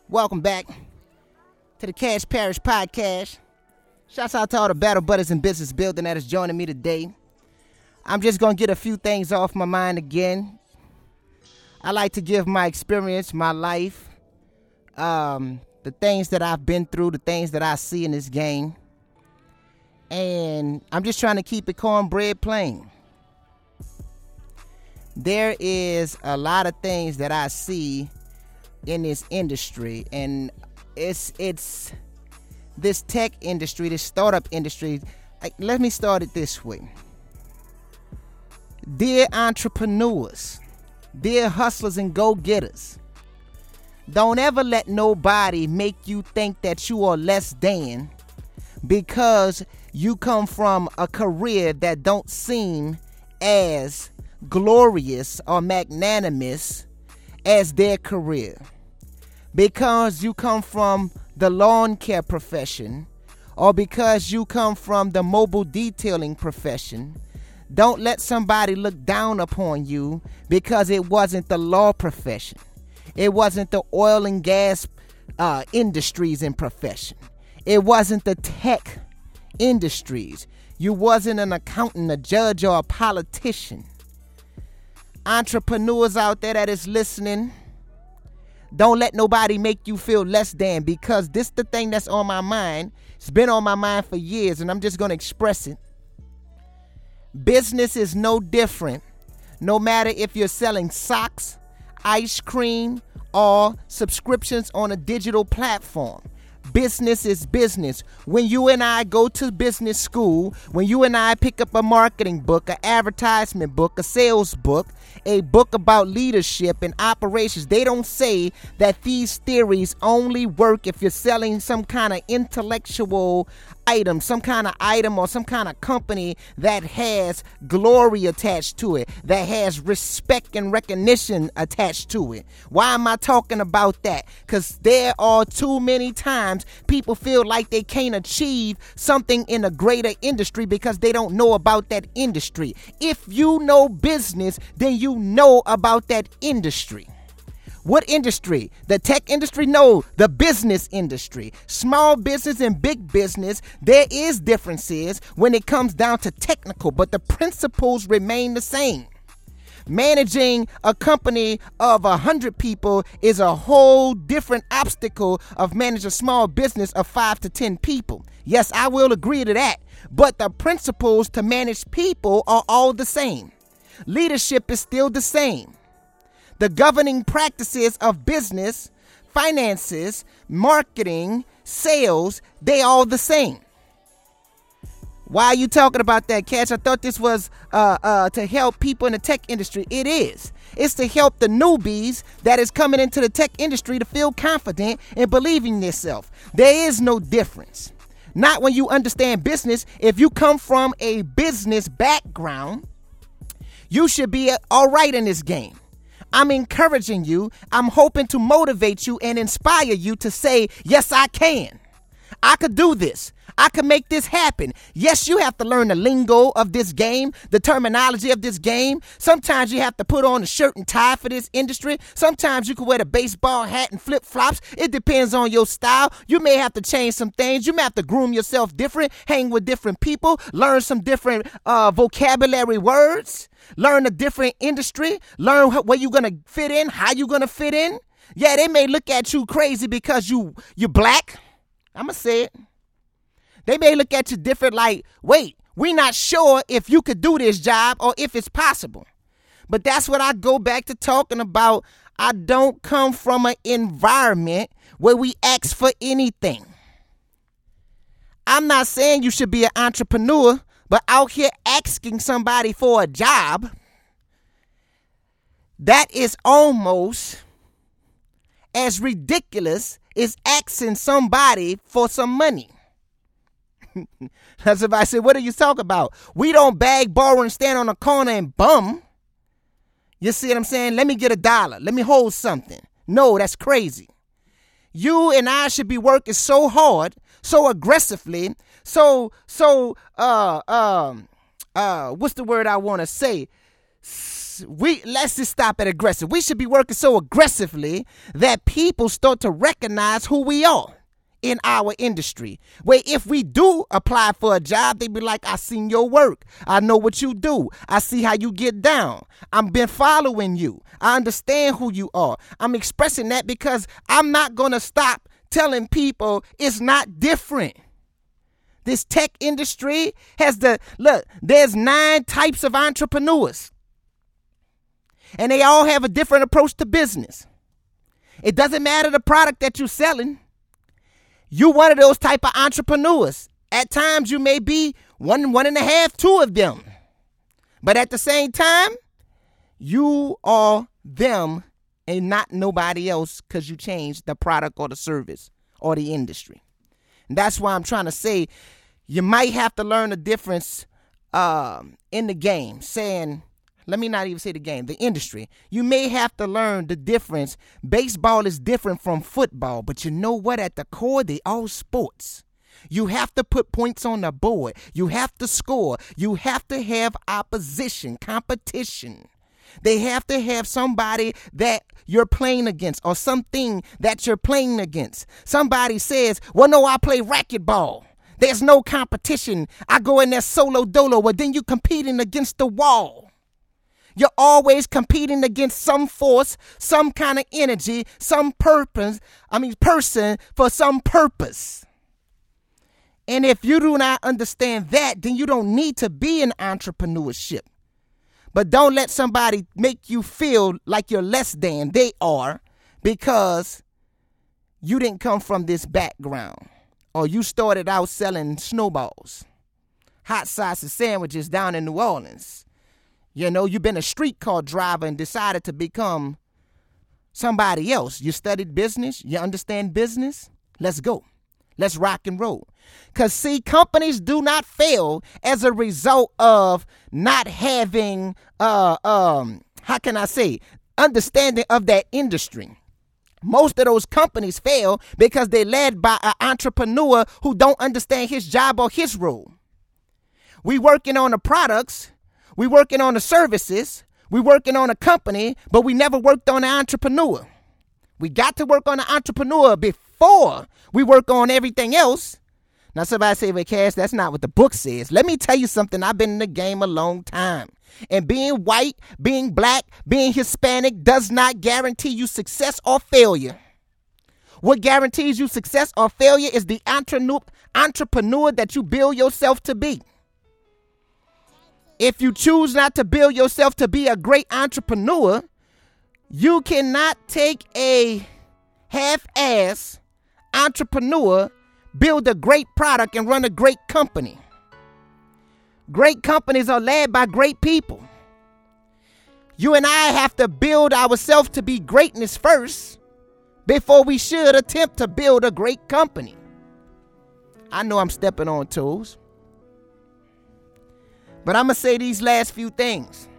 Welcome back to the Cash Parish Podcast. Shouts out to all the battle buddies in business building that is joining me today. I'm just going to get a few things off my mind again. I like to give my experience, my life, the things that I've been through, the things that I see in this game. And I'm just trying to keep it cornbread plain. There is a lot of things that I see in this industry, and it's this tech industry, this startup industry. Let me start it this way. Dear entrepreneurs, dear hustlers and go-getters, don't ever let nobody make you think that you are less than because you come from a career that don't seem as glorious or magnanimous as their career. Because you come from the lawn care profession, or because you come from the mobile detailing profession, don't let somebody look down upon you because it wasn't the law profession. It wasn't the oil and gas industries and profession. It wasn't the tech industries. You wasn't an accountant, a judge, or a politician. Entrepreneurs out there that is listening, don't let nobody make you feel less than, because this the thing that's on my mind. It's been on my mind for years, and I'm just going to express it. Business is no different, no matter if you're selling socks, ice cream, or subscriptions on a digital platform. Business is business. When you and I go to business school, when you and I pick up a marketing book, an advertisement book, a sales book, a book about leadership and operations, they don't say that these theories only work if you're selling some kind of intellectual item, some kind of item or some kind of company that has glory attached to it, that has respect and recognition attached to it. Why am I talking about that? Because there are too many times people feel like they can't achieve something in a greater industry because they don't know about that industry. If you know business, then you know about that industry. What industry? The tech industry? No, the business industry. Small business and big business, there is differences when it comes down to technical, but the principles remain the same. Managing a company of 100 people is a whole different obstacle of managing a small business of 5 to 10 people. Yes, I will agree to that, but the principles to manage people are all the same. Leadership is still the same. The governing practices of business, finances, marketing, sales, they all the same. Why are you talking about that, Cash? I thought this was to help people in the tech industry. It is. It's to help the newbies that is coming into the tech industry to feel confident and believe in yourself. There is no difference. Not when you understand business. If you come from a business background, you should be all right in this game. I'm encouraging you. I'm hoping to motivate you and inspire you to say, yes, I can. I could do this. I can make this happen. Yes, you have to learn the lingo of this game, the terminology of this game. Sometimes you have to put on a shirt and tie for this industry. Sometimes you can wear the baseball hat and flip-flops. It depends on your style. You may have to change some things. You may have to groom yourself different, hang with different people, learn some different vocabulary words, learn a different industry, learn where you're going to fit in, how you're going to fit in. Yeah, they may look at you crazy because you're black. I'm going to say it. They may look at you different like, wait, we're not sure if you could do this job or if it's possible. But that's what I go back to talking about. I don't come from an environment where we ask for anything. I'm not saying you should be an entrepreneur, but out here asking somebody for a job, that is almost as ridiculous as asking somebody for some money. That's if I say, what are you talking about? We don't beg, borrow, and stand on a corner and bum. You see what I'm saying? Let me get $1. Let me hold something. No, that's crazy. You and I should be working so hard, so aggressively, what's the word I want to say? let's just stop at aggressive. We should be working so aggressively that people start to recognize who we are in our industry. Where if we do apply for a job, they be like, I seen your work. I know what you do. I see how you get down. I've been following you. I understand who you are. I'm expressing that because I'm not going to stop telling people it's not different. This tech industry has there's 9 types of entrepreneurs. And they all have a different approach to business. It doesn't matter the product that you're selling. You one of those type of entrepreneurs. At times you may be one and a half, 2 of them. But at the same time, you are them and not nobody else because you changed the product or the service or the industry. And that's why I'm trying to say you might have to learn the difference in the game. Let me not even say the game, the industry. You may have to learn the difference. Baseball is different from football, but you know what? At the core, they all sports. You have to put points on the board. You have to score. You have to have opposition, competition. They have to have somebody that you're playing against or something that you're playing against. Somebody says, well, no, I play racquetball. There's no competition. I go in there solo dolo. Well, then you're competing against the wall. You're always competing against some force, some kind of energy, person for some purpose. And if you do not understand that, then you don't need to be in entrepreneurship. But don't let somebody make you feel like you're less than they are because you didn't come from this background or you started out selling snowballs, hot sausage sandwiches down in New Orleans. You know, you've been a streetcar driver and decided to become somebody else. You studied business. You understand business. Let's go. Let's rock and roll. Because, see, companies do not fail as a result of not having, understanding of that industry. Most of those companies fail because they're led by an entrepreneur who don't understand his job or his role. We working on the products. We working on the services, we working on a company, but we never worked on the entrepreneur. We got to work on the entrepreneur before we work on everything else. Now somebody say, well, Cash, that's not what the book says. Let me tell you something. I've been in the game a long time. And being white, being black, being Hispanic does not guarantee you success or failure. What guarantees you success or failure is the entrepreneur that you build yourself to be. If you choose not to build yourself to be a great entrepreneur, you cannot take a half-ass entrepreneur, build a great product, and run a great company. Great companies are led by great people. You and I have to build ourselves to be greatness first before we should attempt to build a great company. I know I'm stepping on toes. But I'm going to say these last few things.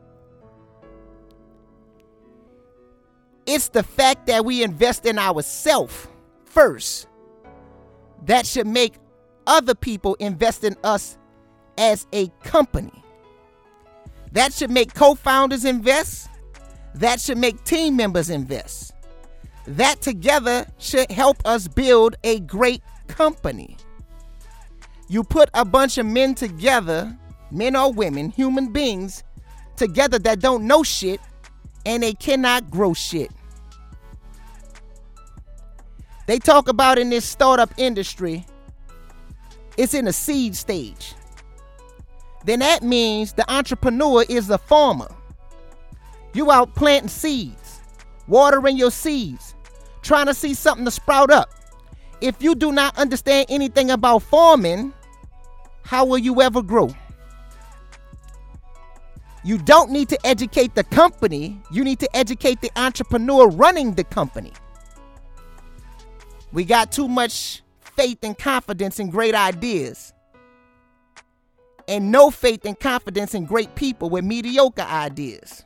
It's the fact that we invest in ourselves first that should make other people invest in us as a company. That should make co-founders invest. That should make team members invest. That together should help us build a great company. You put a bunch of men together, men or women, human beings, together that don't know shit, and they cannot grow shit. They talk about in this startup industry, it's in a seed stage. Then that means the entrepreneur is the farmer. You out planting seeds, watering your seeds, trying to see something to sprout up. If you do not understand anything about farming, how will you ever grow? You don't need to educate the company. You need to educate the entrepreneur running the company. We got too much faith and confidence in great ideas and no faith and confidence in great people with mediocre ideas.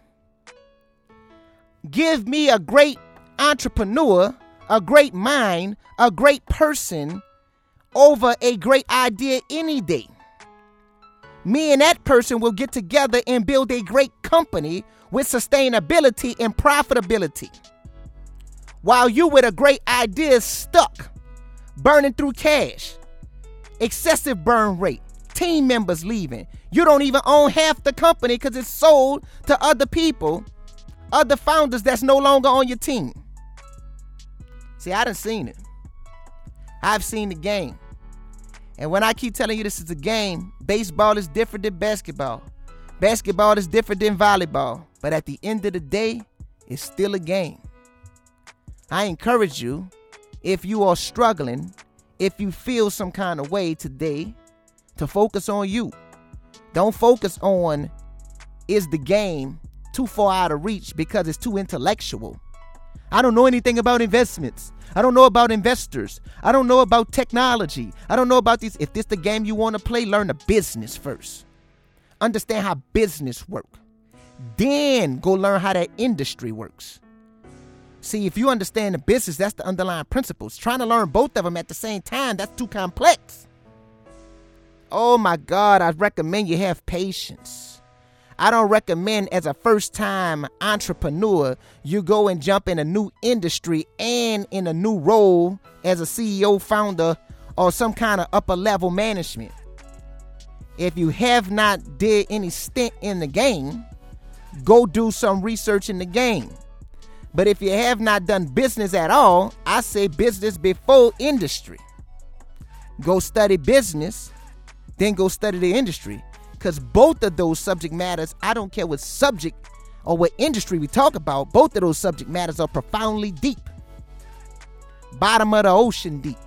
Give me a great entrepreneur, a great mind, a great person over a great idea any day. Me and that person will get together and build a great company with sustainability and profitability. While you with a great idea stuck, burning through cash, excessive burn rate, team members leaving. You don't even own half the company because it's sold to other people, other founders that's no longer on your team. See, I done seen it. I've seen the game. And when I keep telling you this is a game, baseball is different than basketball. Basketball is different than volleyball. But at the end of the day, it's still a game. I encourage you, if you are struggling, if you feel some kind of way today, to focus on you. Don't focus on, is the game too far out of reach because it's too intellectual. I don't know anything about investments. I don't know about investors. I don't know about technology. I don't know about these. If this the game you want to play, learn the business first. Understand how business work. Then go learn how that industry works. See, if you understand the business, that's the underlying principles. Trying to learn both of them at the same time, that's too complex. Oh my God, I recommend you have patience. I don't recommend as a first-time entrepreneur, you go and jump in a new industry and in a new role as a CEO, founder, or some kind of upper-level management. If you have not did any stint in the game, go do some research in the game. But if you have not done business at all, I say business before industry. Go study business, then go study the industry. Because both of those subject matters, I don't care what subject or what industry we talk about, both of those subject matters are profoundly deep. Bottom of the ocean deep.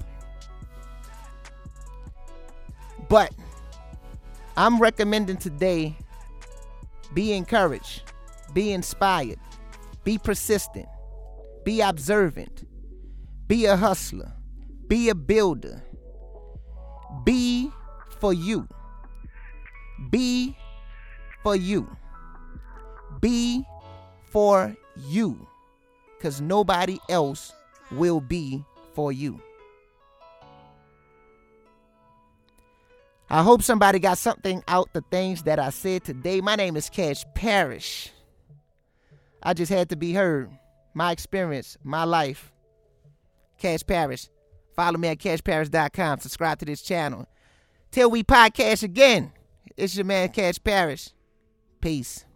But I'm recommending today, be encouraged, be inspired, be persistent, be observant, be a hustler, be a builder, be for you. Be for you. Be for you. Because nobody else will be for you. I hope somebody got something out the things that I said today. My name is Cash Parrish. I just had to be heard. My experience, my life. Cash Parrish. Follow me at cashparrish.com. Subscribe to this channel. Till we podcast again. It's your man, Cash Parrish. Peace.